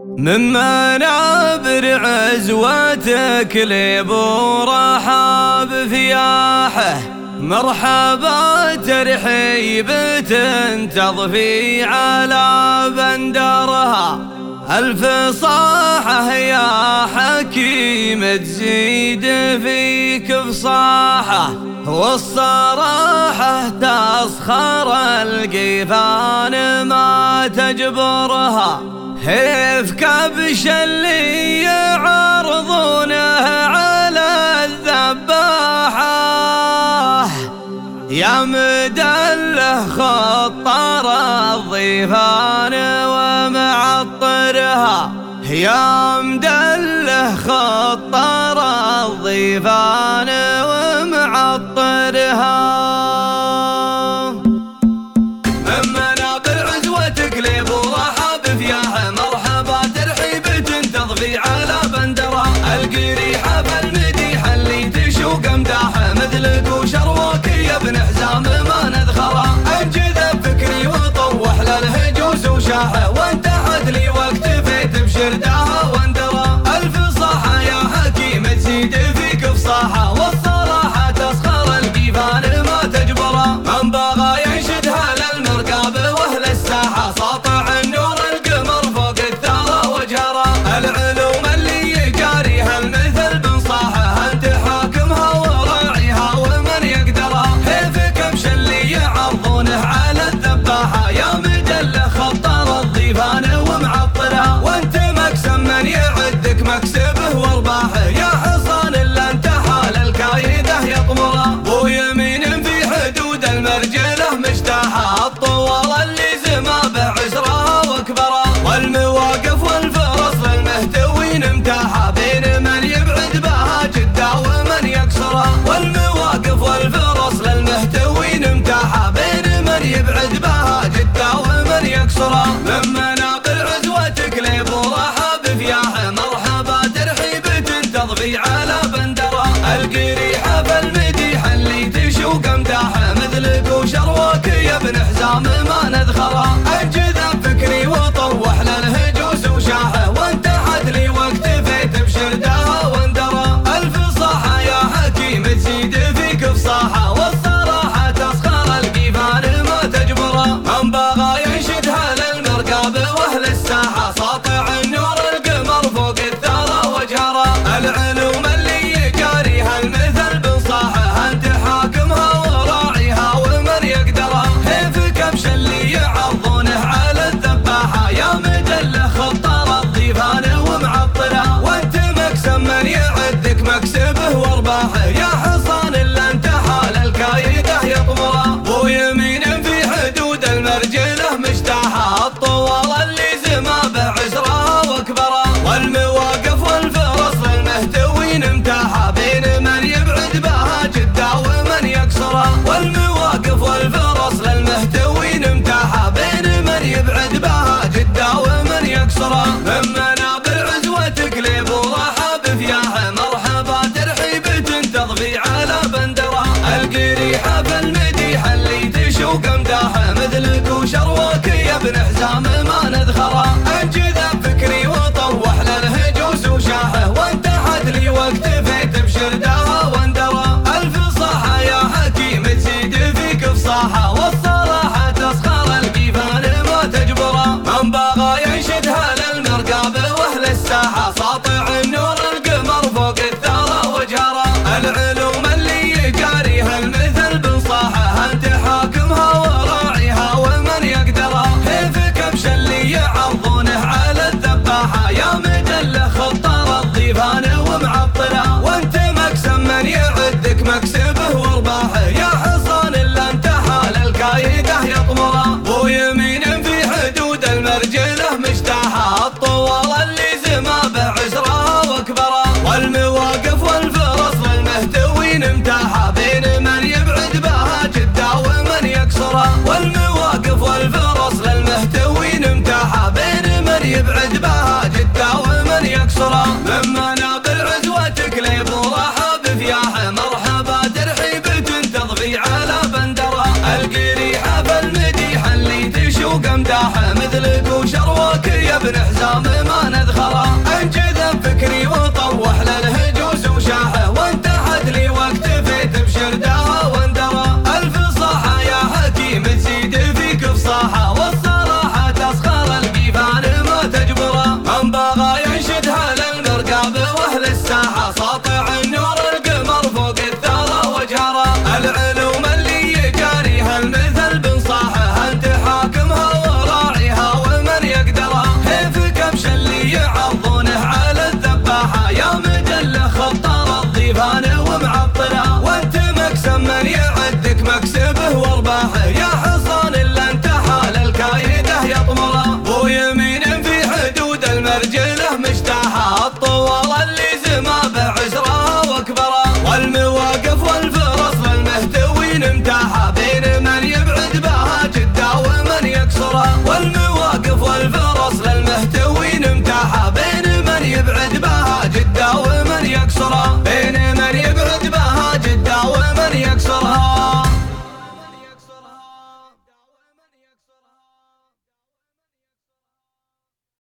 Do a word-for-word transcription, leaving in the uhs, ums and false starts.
من منابر عزوتك ليب ورحاب فياحه، مرحبا ترحيب تنتظفي على بندرها. الفصاحة يا حكيم تزيد فيك فصاحة، والصراحة تسخر القيفان ما تجبرها. هيف كبش اللي يعرضونه على الذباحة، يا مدله خطر الضيفان ومعطرها، يا مدله خطر الضيفان ومعطرها. من منابر عزوتك ليب ورحاب فياها، مرحبا ترحيب تنتظفي على بندرها. القريحة بالمديحة اللي تشوق مداحة، مثلك وشروك يا ابن حزام ما نذخرها. انجذب فكري وطوح للهجوس وشاحه، وانتحت لي واكتفيت بشرداها واندرى. الفصاحة يا حكيم تزيد فيك فصاحة، والصراحة تسخر القيفان ما تجبرها. من بغى ينشدها للمرقاب واهل الساحة، ساطع النور القمر فوق الثرى وجهرها. العلوم اللي يجاريها المثل بنصاحه، انت حاكمها وراعيها ومن يقدرها. هيفك امش اللي يعرضونه على الذباحة، يا مدله خطر الضيفان ومعطرها. وانت مقسم من يعدك مكسبه وارباحه، يا حصان الا انت حال الكايده يطمرها. ويمين في حدود المرجله مجتاحه، الطوال اللي زما بعسرها واكبرها. والمواقف والفرص للمهتوين متاحه، بين من يبعد بها جده ومن يكسرها. والمواقف والفرص للمهتوين متاحه، بين من يبعد بها جده ومن يكسرها. من منابر عزوتك ليب ورحاب فياها، مرحبا ترحيب تنتظفي على بندرها. القريحة بالمديحة اللي تشوق مداحة، مثلك وشروك يا ابن حزام ما نذخرها. انجذب فكري وطوح للهجوس وشاحه، وانتحت لي واكتفيت بشرداها واندرى. الفصاحة يا حكيم تزيد فيك فصاحة، والصراحة تسخر القيفان ما تجبرها. من بغى ينشدها للمرقاب واهل الساحة، ساطع النور القمر فوق الثرى وجهرها. العلوم اللي يجاريها المثل بنصاحه، انت حاكمها وراعيها ومن يقدرها. هيفك امش اللي يعرضونه على الذباحة، يا مدله خطر الضيفان ومعطرها. وانت مقسم من يعدك مكسبه وارباحه، يا حصان الا انت حال الكايده يطمرها. ويمين في حدود المرجله مجتاحه، الطوال اللي زما بعسرها واكبرها. والمواقف والفرص للمهتوين متاحه، بين من يبعد بها جده ومن يكسرها. والمواقف والفرص للمهتوين متاحه، بين من يبعد بها جده ومن يكسرها. من منابر عزوتك ليب ورحاب فياها، مرحبا ترحيب تنتظفي على بندرها. القريحة بالمديحة اللي تشوق مداحة، مثلك وشروك يا ابن حزام ما نذخرها. انجذب فكري وطوح للهجوس وشاحه، وانتحت لي واكتفيت بشرداها واندرى. الفصاحة يا حكيم تزيد فيك فصاحة، والصراحة تسخر القيفان ما تجبرها. من بغى ينشدها للمرقاب واهل الساحة، ساطع النور القمر فوق الثرى وجهرها. العلوم اللي يجاريها المثل بنصاحه، انت حاكمها وراعيها ومن يقدرها. هيفك امش اللي يعرضونه على الذباحة، يا مدله خطر الضيفان ومعطرها. وانت مقسم من يعدك مكسبه وارباحه، يا حصان الا انت حال الكايده يطمرها. ويمين في حدود المرجله مجتاحه، الطوال اللي زما بعسرها واكبرها. والمواقف والفرص للمهتوين متاحه، بين من يبعد بها جده ومن يكسرها. والمواقف والفرص للمهتوين متاحه، بين من يبعد بها جده ومن يكسرها. من منابر عزوتك ليب ورحاب فياها، مرحبا ترحيب تنتظفي على بندرها. القريحة بالمديحة اللي تشوق مداحة، مثلك وشروك يا ابن حزام ما نذخرها. مرجله مجتاحه الطوال اللي زما بعسرها واكبره، والمواقف والفرص للمهتوين متاحه بين من يبعد بها جده ومن يكسرها، والمواقف والفرص للمهتوين متاحه بين من يبعد بها